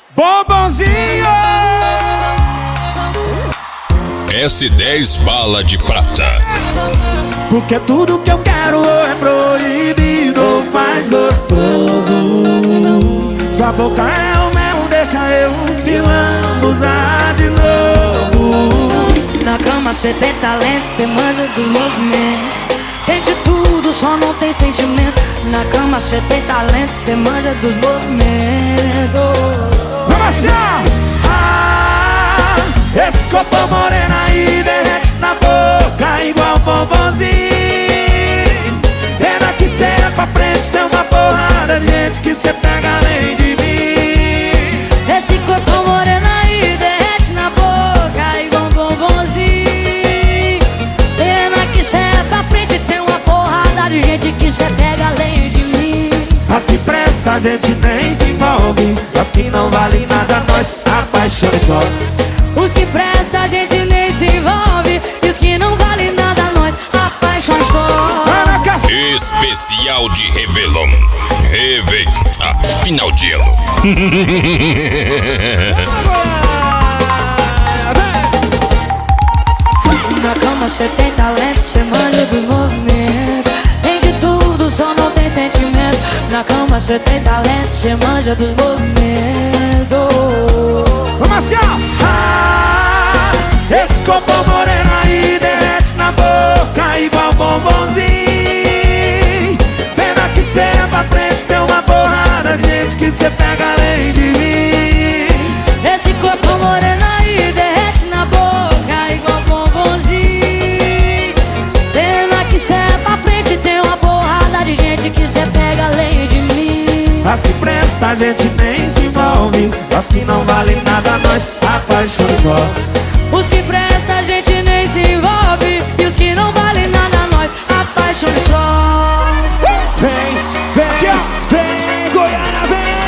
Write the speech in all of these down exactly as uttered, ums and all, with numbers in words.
Bombonzinho! S dez bala de prata. Porque tudo que eu quero é proibido ou faz gostoso. Sua boca é o mel, deixa eu me lambuzar de novo. Na cama cê tem talento, cê manja dos movimentos. Tem de tudo, só não tem sentimento. Na cama cê tem talento, cê manja dos movimentos. Vamos assim, ah, esse corpo moreno aí derrete na boca igual bombonzinho. Pena que cê é pra frente, tem uma porrada de gente que cê pega além de mim. Esse corpo moreno aí derrete na boca igual bombonzinho. Pena que cê é pra frente, tem uma porrada de gente que cê pega além de mim. As que presta a gente nem se envolve, as que não valem nada nós apaixona só. Os que presta a gente nem se envolve, e os que não valem nada nós apaixona só. Especial de Réveillon. Réveillon. Ah, final de ano. Na cama cê tem talento, cê manja dos movimentos. Tem de tudo, só não tem sentimento. Na cama cê tem talento, cê manja dos movimentos. Vamos assim, ó. Ah, esse corpo moreno aí derrete na boca igual bombonzinho. Pena que cê é pra frente, tem uma porrada de gente que cê pega além de mim. Esse corpo moreno aí derrete na boca igual bombonzinho. Pena que cê é pra frente, tem uma porrada de gente que cê pega além de mim. As que presta a gente nem se envolve, as que não valem nada nós apaixona só. Os que presta a gente nem se envolve, e os que não valem nada nós apaixona só. Vem, vem, vem, Goiânia, vem.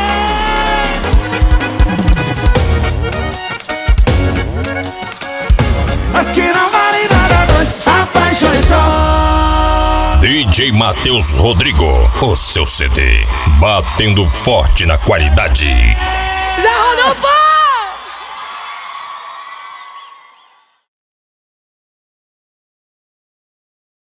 As que não valem nada nós apaixona só. D J Matheus Rodrigo, o seu C D, batendo forte na qualidade. Zé Rodolfo!